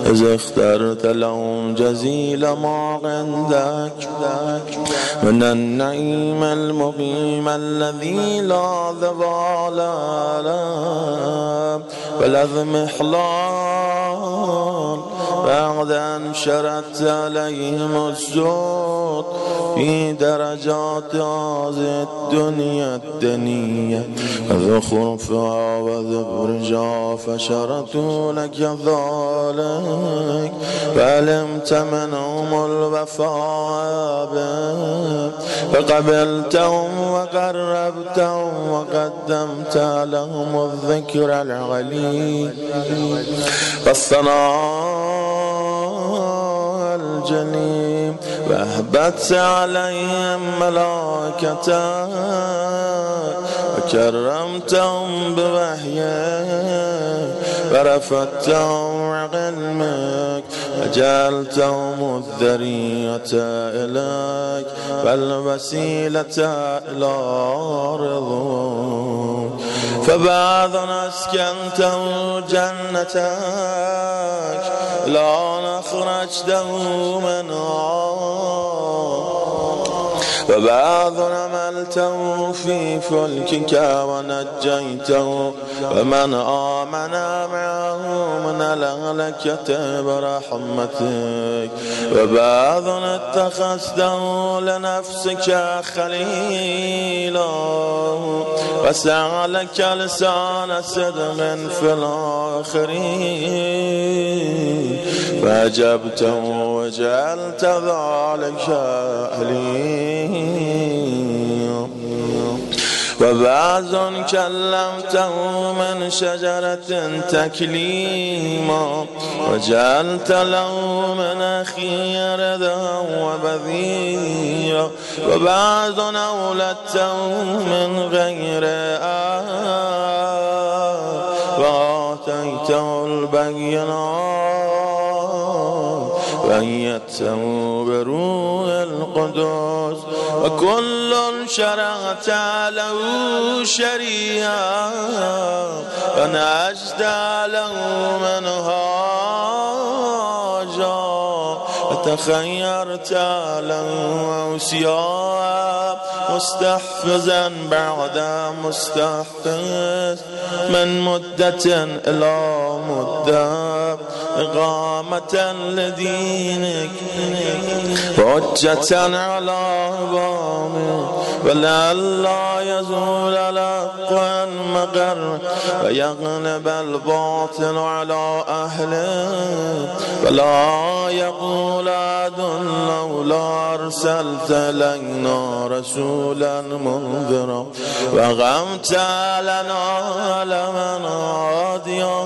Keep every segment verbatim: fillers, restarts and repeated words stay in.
إذ اخترت لهم جزيل ما عندك من النعيم المقيم الذي لا زوال له ولا اضمحلال بعد أن شردت عليهم الزهد في درجات هذه الدنيا الدنية زخرفها وزبرجها فشرطوا لك ذلك فعلمت منهم الوفاء به فقبلتهم وقربتهم وقدمت لهم الذكر العلي والثناء الجليل وأهبت عليهم ملائكتك وكرمتهم بوحيك ورفعتهم علمك وجعلتهم الذرية إليك والوسيلة إلى رضاك فبعد أسكنته جنتك لا أخرجته منها وبعض عملته في فلكك ونجيته ومن آمن معه من الهلكة برحمتك وبعض اتخذته لنفسك خليلا وسعلك لسان صدق في الآخرين فأجبته وجعلت ذلك أهلي وبعض كلمته من شجرة تكليما وجعلت له من أخي ردا وبذيرا وبعض أولدته من غير آه وآتيته البينات وأيدته بروح القدس وكل شرعت له شريعة ونجد له منهاجا وتخيرت له أوصياء مستحفظا بعد مستحفظ من مدة إلى مدة إقامة لدينك حجة على عظامك ولئلا يزول الحق عن مقر ويغلب الباطل على أهله ولا يقول أحد لولا أرسلت إلينا رسولا منذرا وأقمت لنا لمن هاديا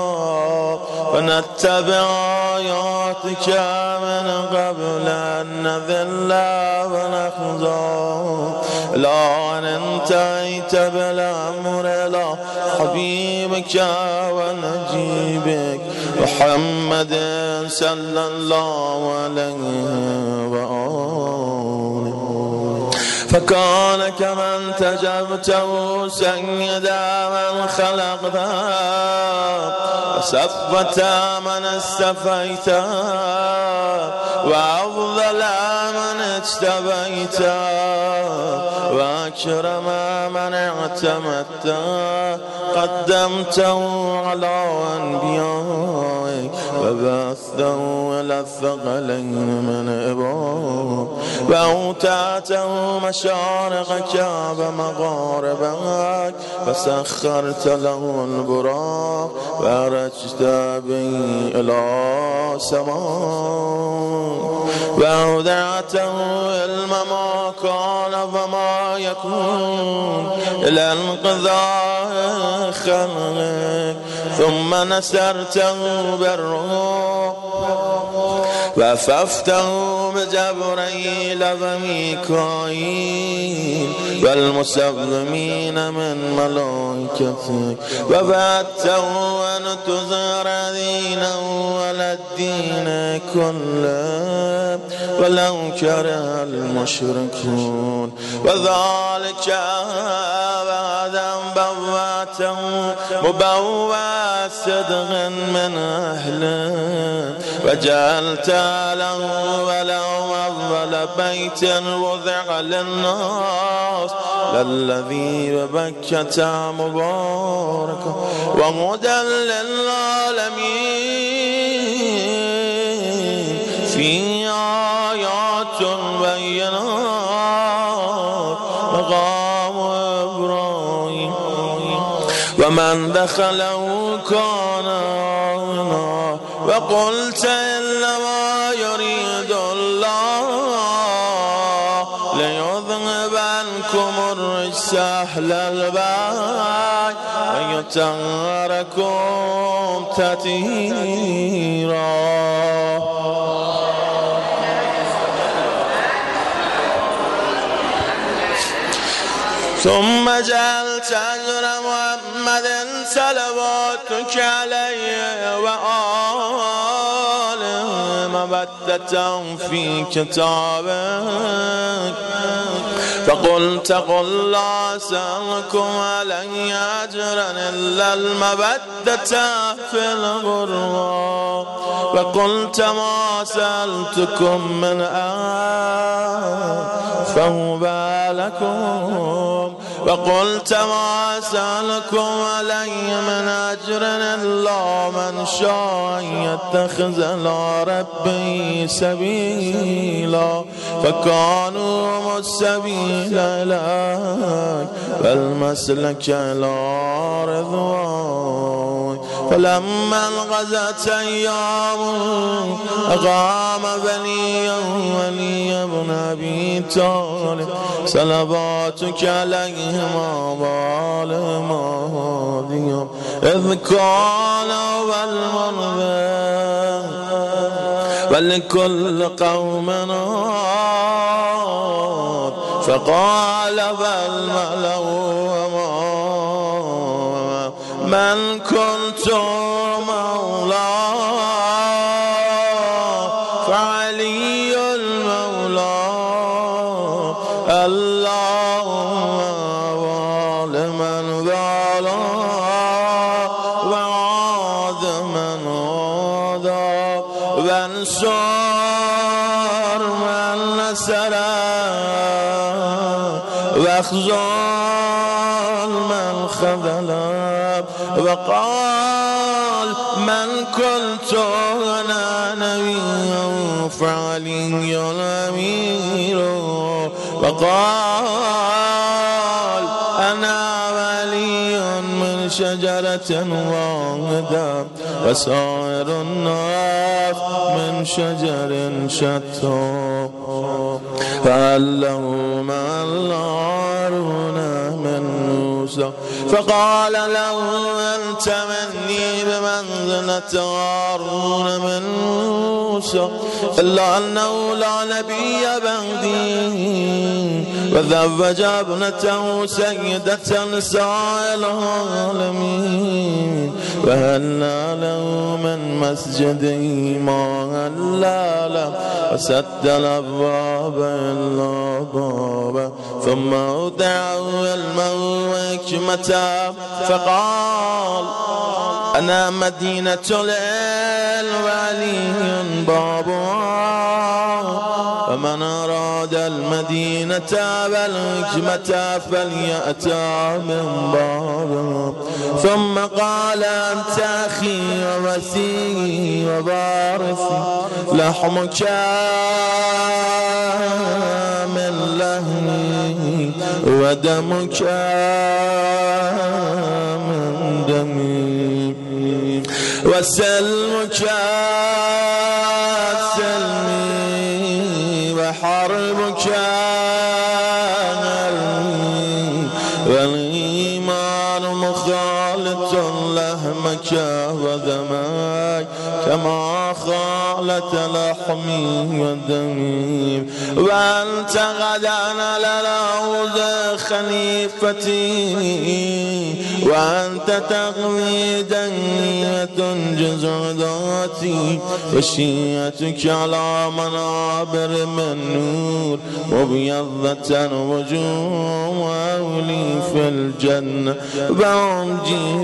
ونتبع آياتك من قبل أن نذل ونخزى لا أن انتهيت بالأمر إلى حبيبك ونجيبك محمد صلى الله عليه وآله فكان كمن تجبته سيدا من خلقته وصفة من استفيته وأفضل من اجتبيته وأكرم من اعتمدته قدمته على أنبيائك وبثته إلى الثقلين من إبراهيم وأوتاته مشارقك ومغاربك فسخرت له البراق وأرجت به إلى سماء وأودعته علم ما كان وما يكون إلى انقضاء خلقك ثم نسرته بالروح وأففته بجبريل وميكائيل والمسلمين من ملائكتك وبعثته أن تظهر دينه على الدين كله ولو كره المشركون وذلك بعد أن بوأته مبوى صدق من أهله وجعلت الأول أول بيت وضع للناس للذي ببكة مباركا وهدى للعالمين في آيات بينات مقام إبراهيم ومن دخله كان آمنا وقلت إنما يريد الله ليذهب عنكم الرجس أهل البيت ويطهركم تطهيرا. ثم جعلت أجر محمد صلواتك عليه وآله مودة في كتابك فقلت قل لا أسألكم علي أجرا إلا المودة في القربى وقلت ما سألتكم من أجر فهو لكم وقلت ما أسألكم علي من أجر إلا من شاء يتخذ إلى ربه سبيلا فكانوا السبيل إليك والمسلك إلى رضوان فلما انقضت أيام أقام بني ولي ابن أبي طالب صلواتك عليهما وعليهما هاديهم إذ قال والمنذر ولكل قوم هاد فقال فالملأ من كنت مولاه فعلي المولى اللهم ولمن ظلم وعاد من عادى وانصر من نصر واخذل من خذل وقال من كنت أنا نبي فعلي الأمير وقال أنا ولي من شجرة واحدة وسائر الناس من شجر شتى فعلهما الهارون من موسى فقال له أنت مني بمنزلة هارون من موسى إلا أنه لا نبي بعدي وزوج ابنته سيدة نساء العالمين وهلا له من مسجده ما هلا له وسد الأبواب إلا بابا ثم أودعه المحكمة فقال أنا مدينة الولي بابها ومن أراد المدينة والحكمة فليأتى من بابها ثم قال أنت أخي ووسيلي ووارثي لحمك من لحمي ودمك من دمي وسلمك سلمي وحربك هرمي والإيمان مخالط لحمك ودمك كما خالت لحمي ودمي وأنت غدا للعوز خليفتي وأنت تقوي دنية جزعداتي وشيعتك على منابر من نور مبيضة وجوه أولي في الجنة وهم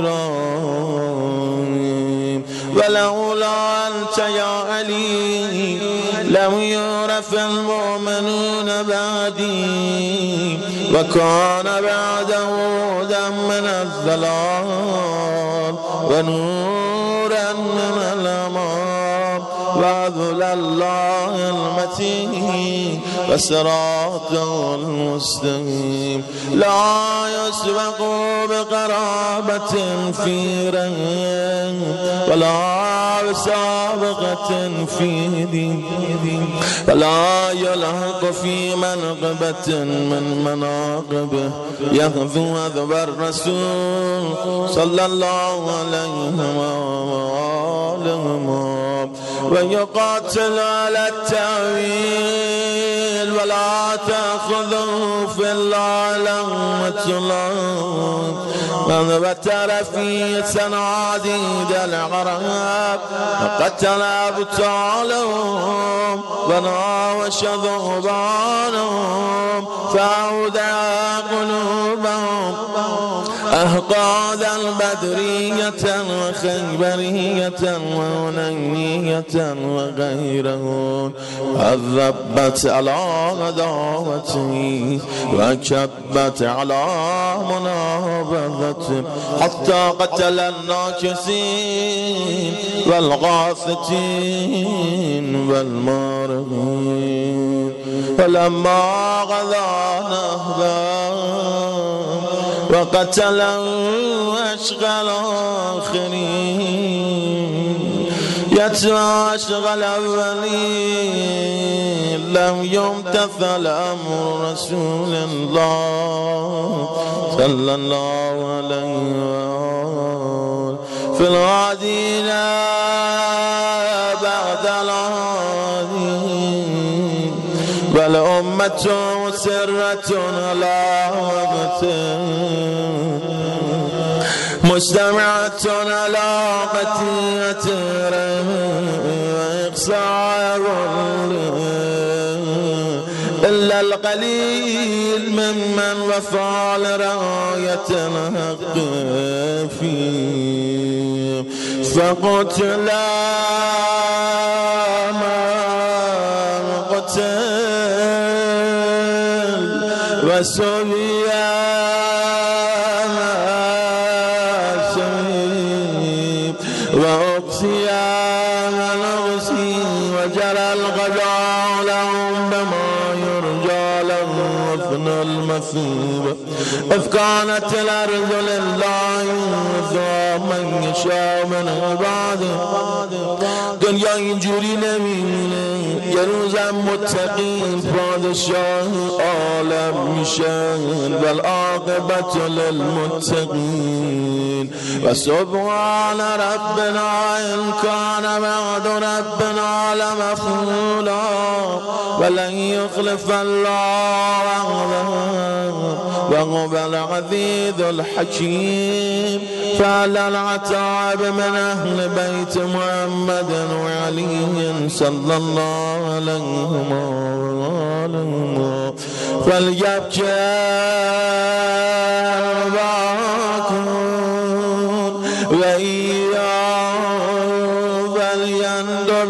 جيران ولولا أنت يا علي لم يعرف المؤمنون بعدي وكان بعده هدى من الضلال ونورا من الأمان وعذل الله المتين وصراطه المستقيم لا يسبق بقرابة في رأي ولا بسابقة في دين ولا يلحق في منقبة من مناقبه يغفو ذب الرسول صلى الله عليه وآله ويقاتل على التأويل ولا تأخذه في الله لومة لائم وذبتر في سناديد العرب وقتل أبطالهم وناوش ذهبانهم فأودع قلوبهم أهقادا بدرية وخيبرية وهنينية وغيرهم عذبت على عداوتي وكبت على منابذتي حتى قتل الناكسين والغاثتين والمارغين فلما غدا نهبا وقتلوا أشغل آخرين يتبع أشغل أولين لم يمتثل أمر رسول الله صلى الله عليه وسلم في الغادين بعد العادين بل أمة مسرة على وقته مجتمعة على قتية وإقصاء إلا القليل ممن وفى لرعاية الحق فيه فقتل من قتل وسبي وأقصي من أقصي وجرى القضاء لهم بما يرجى لهم وفن المثوبة إذ كانت الأرض لله يورثها من يشاء من عباده دنیا اینجوری نمیمونه یه روزم متقین پادشاه عالم میشن والعاقبت للمتقین و سبحان ربنا ان كان وعد ربنا لمفعولا ولن يخلف الله وعده وهو العزيز الحكيم فعلى العتاب من أهل بيت محمد وعلي صلى الله عليه وسلم فليبكي أرباكم وإياه فليندب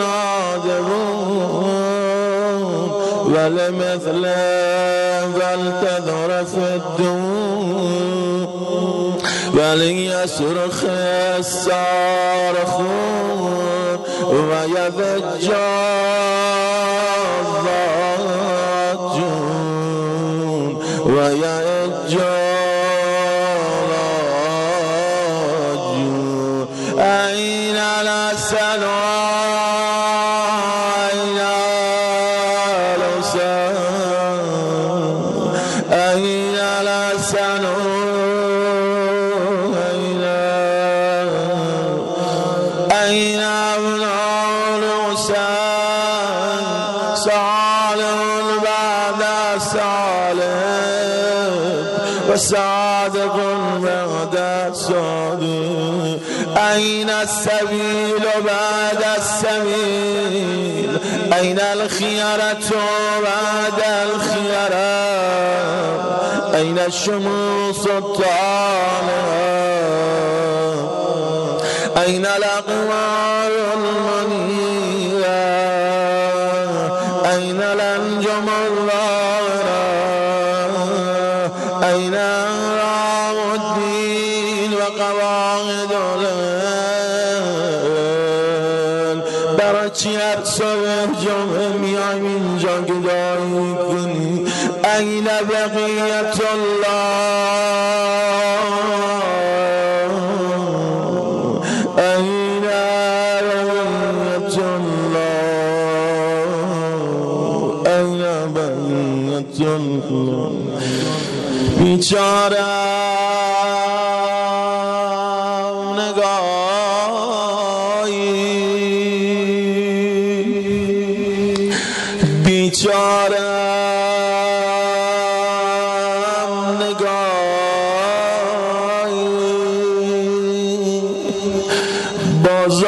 النادبون ولمثل فلتذرف الدون وليصرخ الصارخون ويضج الضاجون ويضج الضاجون أين الأسد أين الأسد أين الأسد أين أين أبناء الحسين صالح بعد صالح وصادق بعد صادق أين السبيل بعد السبيل أين الخيرة بعد الخيرة أين الشموس الطالعة أين الأقمار المنيرة أين الأنجم الظاهرة أين أهرام الدين وقواعد العلم برچی هر صبح جمعه میایم اینجا گدایی کنی أين بقية الله أين بقية الله أين بقية الله بیچاره نگاهی بیچاره باز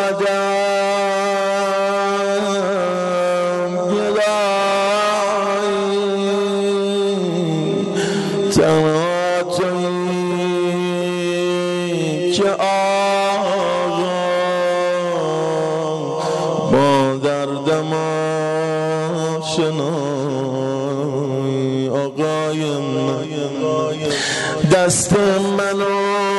آمدم گدایی تنها تویی که آقا با دردم آشنایی آقای من دست منو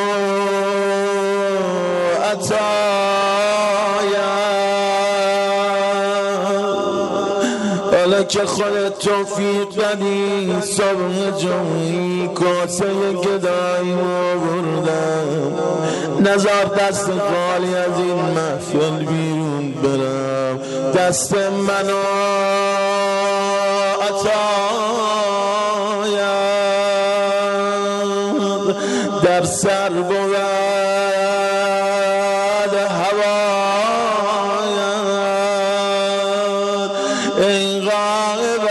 حالا که خودت توفیق دادی صبح جمعی کاسه گدایی آوردم نزار دست خالی از این محفل بیرون برم دست منو عطایم در سر بود این غایب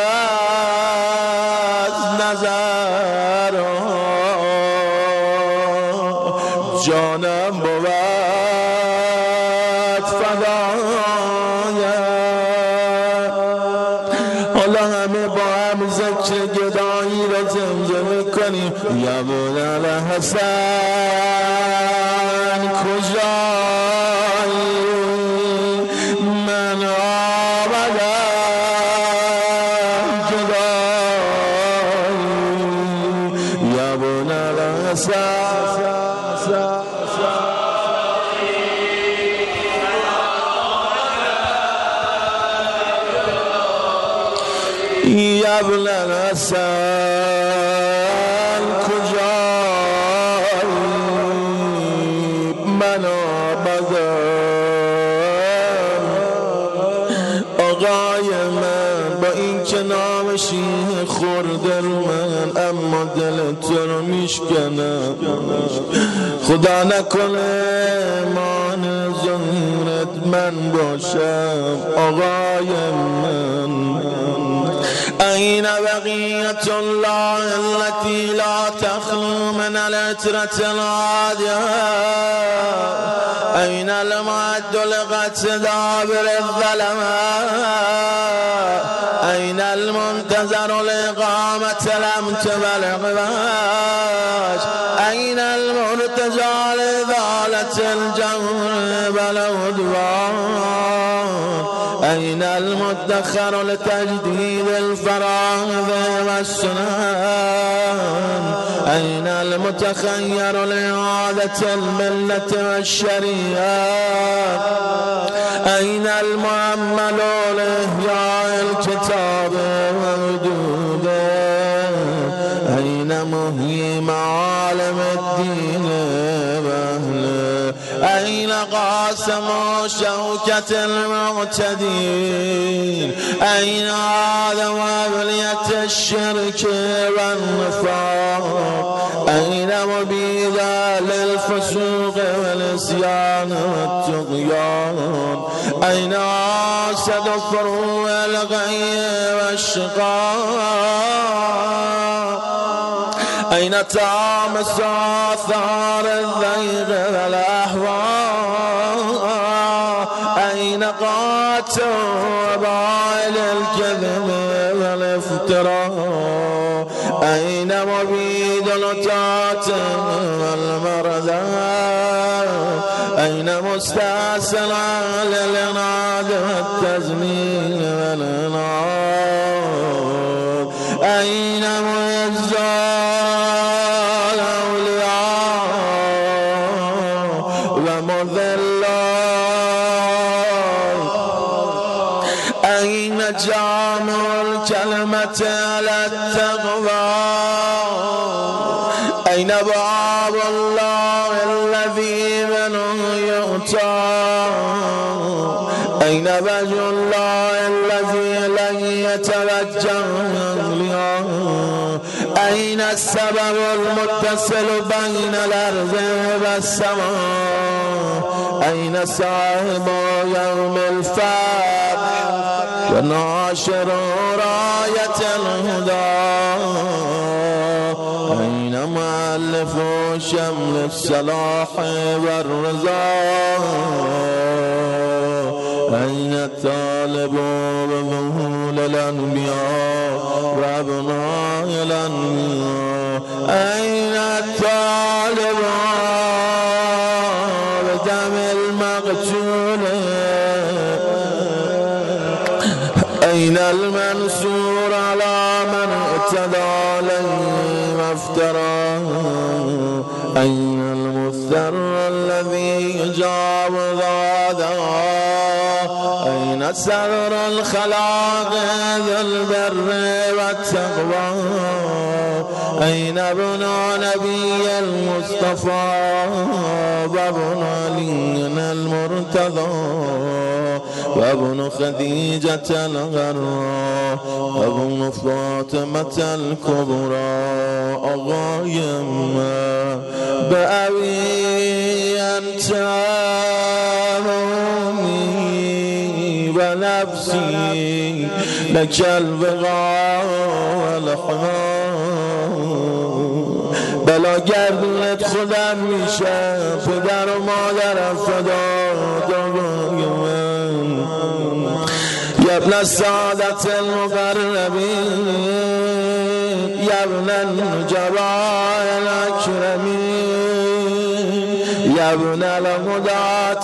از نظر جانم بود فدایم حالا همه با هم ذکر گدایی را زمزمه کنیم یا ابوالحسن کجایی من یا ابن الحسن کجایی من آمدم آقای من با این که نام شیه خورده رو من اما دل تو رو میشکنم خدا نکنه مان ظهورت من باشم آقای من أين بقية الله التي لا تخلو من العترة العادية أين المعد لقتل دابر الظلماء أين المنتظر لإقامة لم تبلغ باش أين المرتجى لإزالة الجور بلا عدوان أين المدخر لتجديد الفراغ والسنن أين المتخير لإعادة الملة والشريعة أين المؤمل لإحياء الكتاب ووجوده أين محيي معالم الدين وأهله أين قاسم شوكة المعتدين أين آدم وابلية الشرك والنفاق أين مبيدا للفسوق والإسلام النسيان والطغيان أين أسد فروع الغي والشقاء أين تامس آثار الضيق والأهواء أين قاتل وبائل الكذب والافتراء أين مبيد الأتات والمرضى أين مستأصل للعناد والتزميل والعناد أين معز الأولياء ومذل أين جامع الكلمة على التقوى أين باب الله الذي منه يؤتى أين وجه الله الذي لن يتوجه إليه أين السبب المتصل بين الأرض والسماء أين صاحب يوم الفتح وناشر راية الهدى أين مؤلف شمل الصلاح والرضا أين الطالب بظهور الأنبياء وأبناء الأنبياء أين الطالب بدم المقتول أين المنصور على من اعتدى عليه وافترى أين المضطر الذي يجاب ضاده أين سر الخلاق ذو البر والتقوى أين ابن نبي المصطفى وابن علي المرتضى وابن خديجة الغراء وابن فاطمة الكبرى أغايما بأبي أنت أمي ونفسي لك البغاء والحمام بلا گردونت خودم میشه پدر و مادر فدا يا ابن السادة المقربين يا ابن النجباء الأكرمين يا ابن الهداة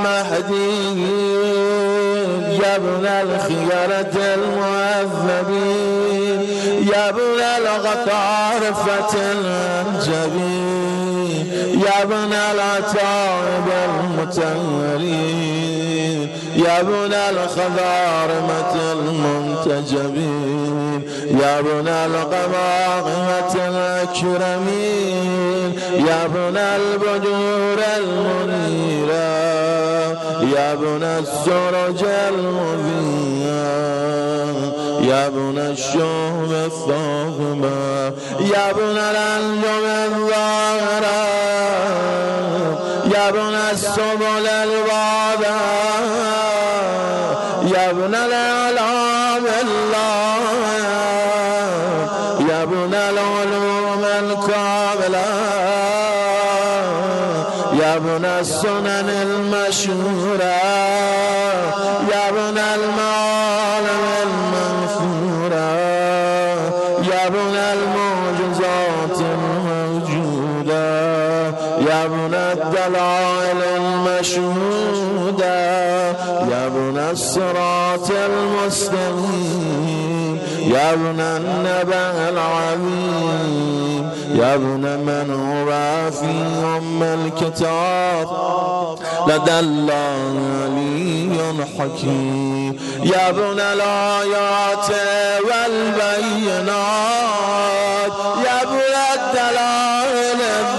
المهديين يا ابن الخيرة المعذبين يا ابن الغطارفة الأنجبين يا ابن العتائب المتهرين يا ابن الخضارمة المنتجبين يا ابن القمامة الأكرمين يا ابن البدور المنيرة يا ابن السرج المضيء يا ابن الشوم الثاغمة يا ابن الأنجم الظاهرة يا ابن السبل الواضحة يا ابن الأعلام الله يا ابن العلوم الكاملة يا ابن السنن المشهورة يا ابن المعالم المنثورة يا ابن المعجزات الموجودة يا ابن الدلائل المشهودة يا ابن الصراط المستقيم يا ابن النبأ العظيم يا ابن من هو في أم الكتاب لدى الله علي حكيم يا ابن الآيات والبينات يا ابن الدلائل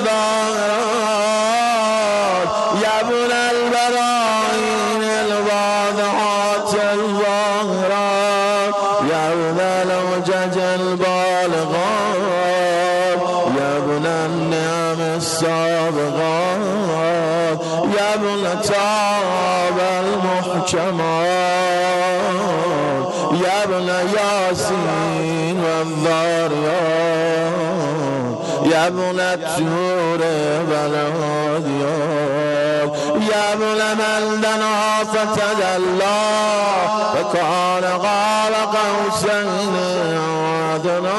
الظاهرات يا ابن البراهين الواضحات الظاهرات يا ابن الحجج البالغات يا ابن النعم السابغات كتاب المحكمات يا ابن ياسين والذاريات يا ابن التور والعاديات يا ابن من دنا فتدلى فكان قال قوسين أو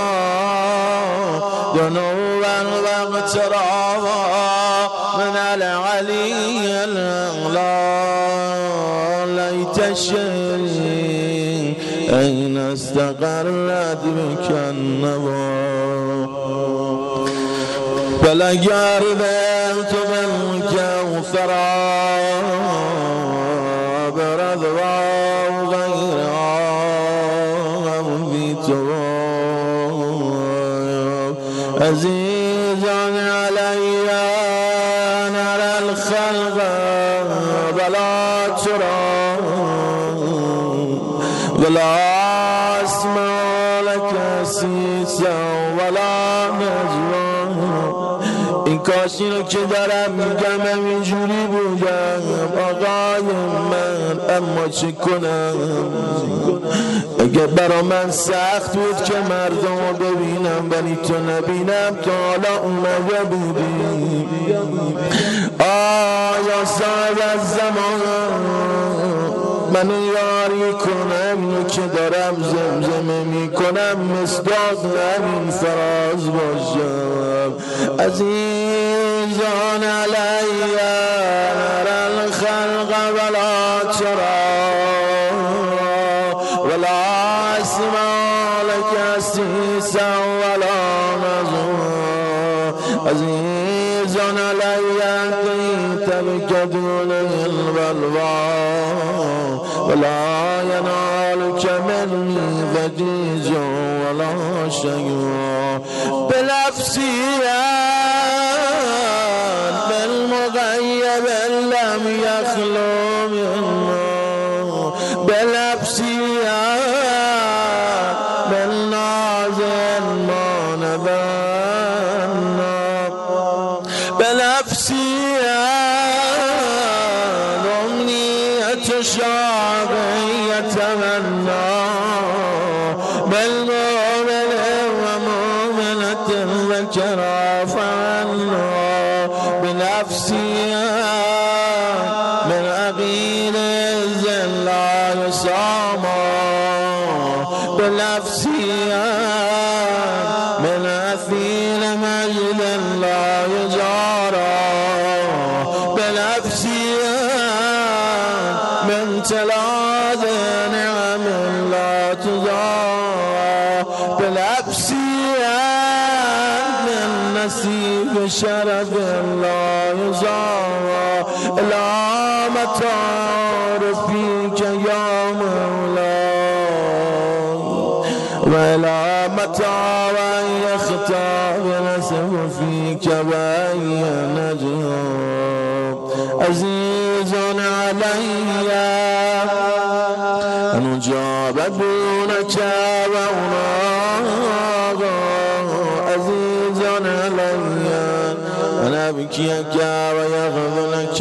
دنوا واقترابا من العلي الأعلى ليت الشيء أين استقرت بك النبى فلقى ربيت بالكوثر برضوى وغيرها عزيز علي نرى الخلق بلا ترى ولا اسمع لك سيسا ولا نجوى این کاش اینو که دارم میگم همینجوری بودم آقای من اما چه کنم اگه برا من سخت بود که مردم رو ببینم ولی تو نبینم تا حالا اومده بودی آیا صاحب از زمان منو یاری کنم اینو که دارم زمزمه میکنم مصداق همین فراز باشم عزیزان علی نرى الخلق ولا ترى ولا اسمع لك سيسا ولا نزوى عزيزان علي أنت بك دون البلوى ولا ينالك مني ضجيج ولا شيء بنفسي بالمغيب لم يخلو منه بنفسي بالنازل ما نبانا بنفسي أمنية شعبي يتمنى بالمؤمن ومؤمنة ذكرى فعنا بنفسي من أغير الزل لا يصامى بنفسي من أثير مجد لا يجارى بنفسي من تلاذ نعم لا تجارى بنفسي من نسيب شرف لا يزارى لا مطار فيك يا مولاي ولا مطار يختار نسب فيك بأي نجم عزيز علي أن أجاب دونك وأناغ عزيز علي أن أبكيك ويغضنك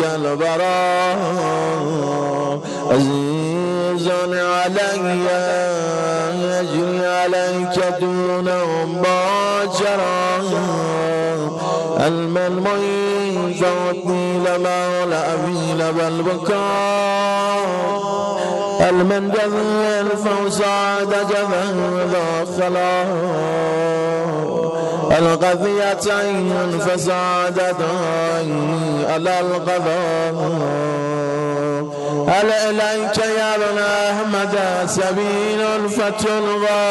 البراء عزيز علي يجري عليك دونهم باجرا الملمين فوتني لما لا أبيل بالبكاء المن جذل فوسعد جذل ذا خلاء القضية عين فسعدت عيني على القضاء هل إليك يا ابن أحمد سبيل فتلغى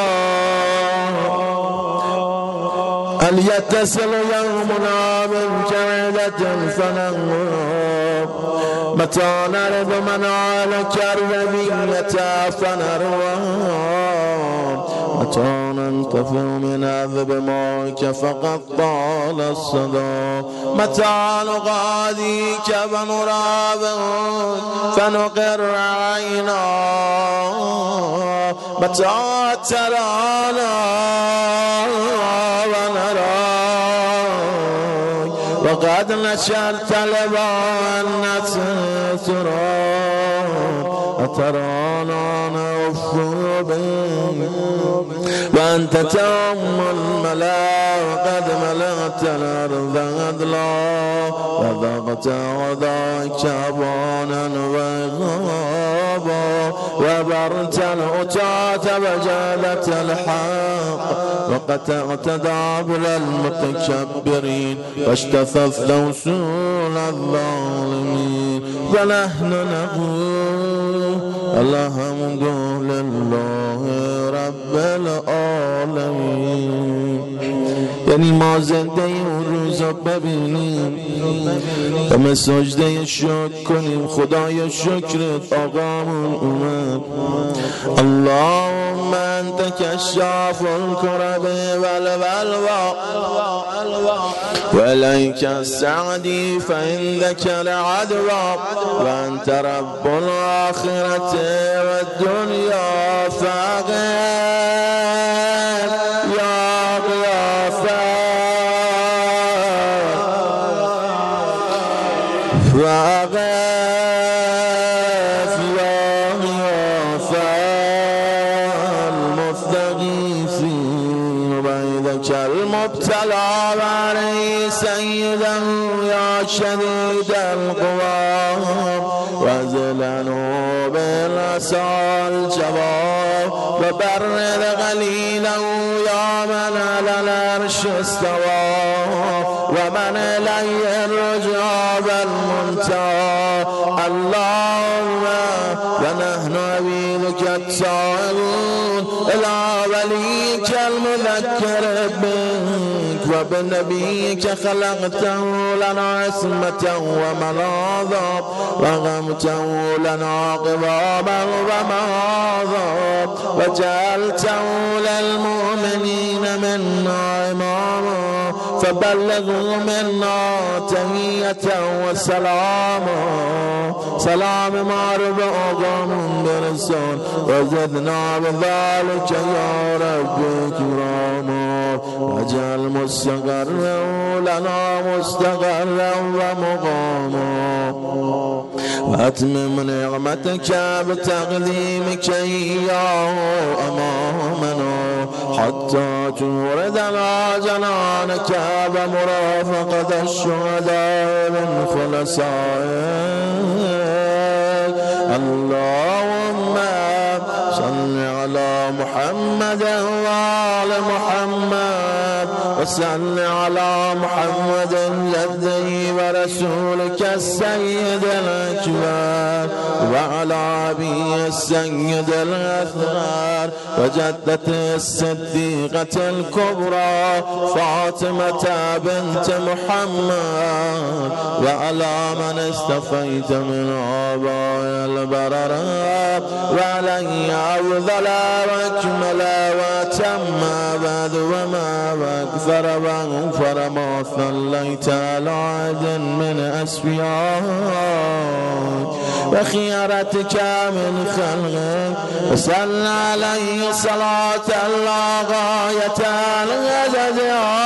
هل يتصل يومنا منك عدة فنغب متى نرد من عليك الربية فنروى متى ننتفع من عذب موك فقد طال الصدى متى نغاديك فنرابط فنقر عينا متى ترانا ونراك وقد نشرت لبانة تراب أترانا نوفو بي وأنت تأم الملا وقد ملأت الأرض عدلا وذقت غداك بانا وغابا وبرت الأتاة وجادت الحق وقطعت دابر المتكبرين واشتففت وصول الظالمين ونحن نقول الحمد لله رب العالمین. یعنی ما زنده اون روزا ببینیم و ما سجده شکر کنیم خدایا شکرت آقامون اومد. اللهم انت کشاف الکرب والبلوا وإليك السعدي فإنك العدوى وأنت رب الآخرة والدنيا فاغر يا غفار فاغر يا غفار المستغيثين وبيدك المبتلى عليه سيدا يا شديد القوى وزلنوا بالعصا الجواب وبرد غليلا يا من على العرش استوى ومن إليه الرجوع والمنتهى. اللهم ونحن عبيدك التائبون إلى وليك المذكر بك وبنبيك خلقته لنا عصمة وملاذا وغمته لنا قواما ومعاذا وجعلته للمؤمنين منا إماما فبلغوا منا تحية وسلاما سلام معرب أقام برسول وزدنا بذلك يا رب كراما وجعل مستقرا لنا مستقرا ومقاما وأتمم نعمتك بتقديمك إياه أمامنا حتى توردنا جنانك بمرافقة الشهداء من خلصائك. اللهم صل على محمد وآل محمد وصل على محمد جده ورسولك السيد الأكبر وعلى أبيه السيد الأثغر وجدته الصديقة الكبرى فاطمة بنت محمد وعلى من استفيت من آباء البررة وعلي أفضل وأكمل وأتم بعد وما أكثر وأغفر ما صليت على عهد من أسفيائك وخيرتك من خلقك وصل عليه صلاة لا غاية لمددها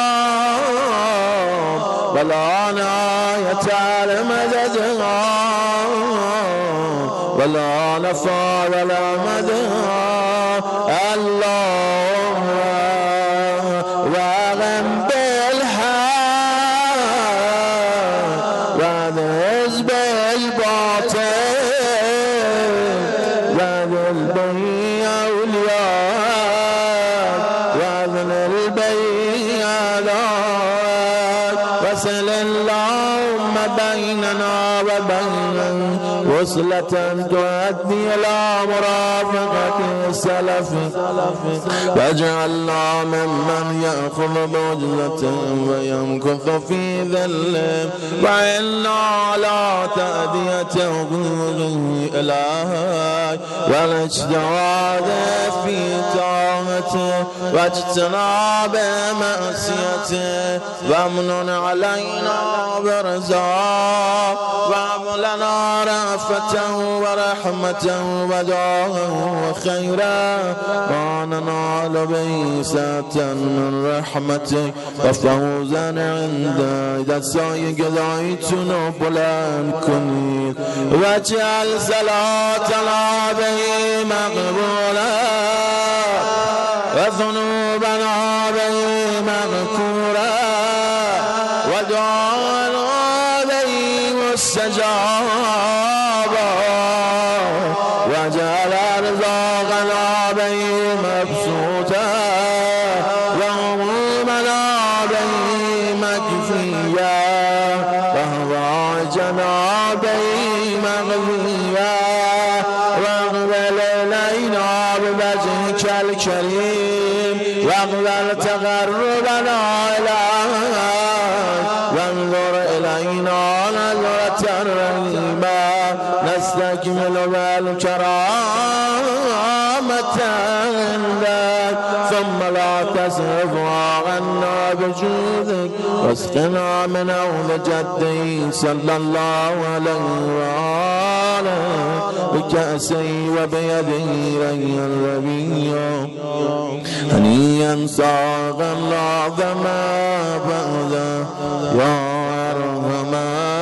ولا نهاية لمددها ولا نفع ولا مدها. اللهم واغم بالحق وذز بالباطل وذل بي أولياء وذل البي أعداء وصل اللهم بيننا وبين وصلة تؤدي إلى مرافقة السلف واجعلنا ممن يأخذ بعجلتهم ويمكث في ذلهم وإنا على تأدية حقوقه إلهي والاجتهاد في طاعته واجتناب معصيته وامن علينا برزاق واملنا رفع عافة ورحمة ودعاء وخيرا ما ننال به ساعة من رحمتك وفوزا عند دستای گداییتون رو بلند کنید واجعل صلاتنا به مقبولا وذنوبنا به مغفورا ودعانا به مستجابا وجعل ارزاقنا به مبسوطا وهمومنا به مكفيا وهوائجنا به مقضيا واقبل إلينا بوجهك الكريم واقبل تقربنا إليك وانظر إلينا نظرة رحيما نستكمل بالكرامة عندك ثم لا تصرف عنا بجودك واسقنا من أول جدي صلى الله عليه وآله بكأسي وبيده ري الربيع هنيئا صاغا العظما بعد يا أرحم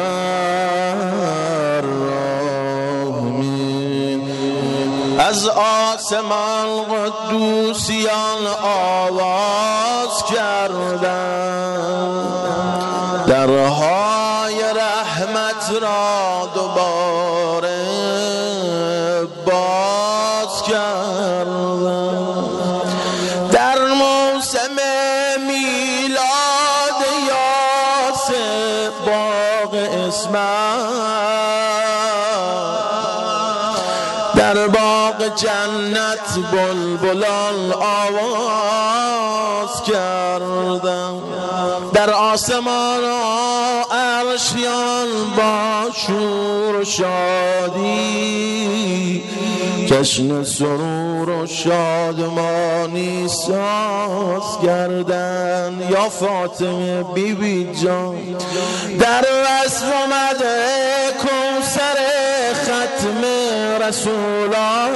از آسمان قدوسیان آواز کردند درهای رحمت را دوباره باز کردند در موسم میلاد یاسر باغ اسمت در باغ جنت بلبلان آواز کردم در آسمان عرشیان با شور و شادی جشن سرور و شادمانی ساز کردن یا فاطمه بی بی جان در وصف اومده کوثر ختم رسولان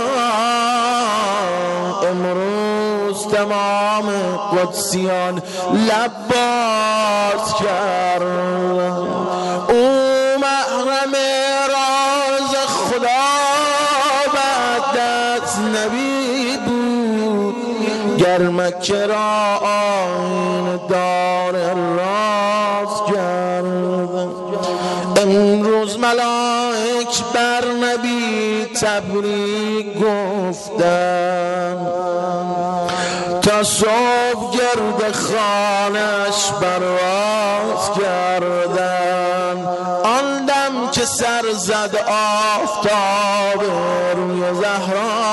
امروز تمام قدسیان لب باز کردن او محرم راز خدا بعدت نبی بود گر مکه را آیین دار راز کردن امروز ملائک بر نبی تبریک گفتن تا صبح گرد خانش برواز کردن آن دم که سر زد آفتاب روی زهرا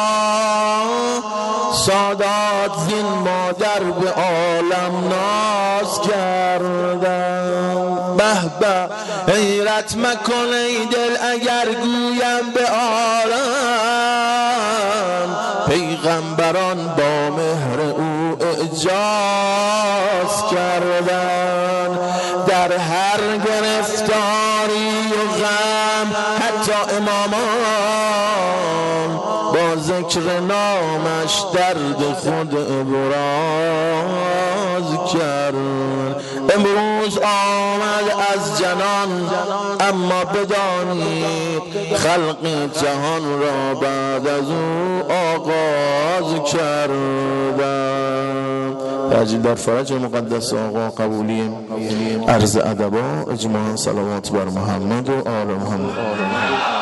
سادات زین مادر به عالم ناز کردن به به حیرت مکن ای دل اگر گویم به عالم پیغمبران با مهر او اعجاز کردن در هر گرفتاری و غم حتی امامان با ذکر نامش درد خود ابراز کرد امروز آمد از جنان اما بدانید خلق جهان را بعد از او آغاز کردن تأجیل در فرج مقدس آقا قبولی عرض ادب و اجماع صلوات بر محمد و آل محمد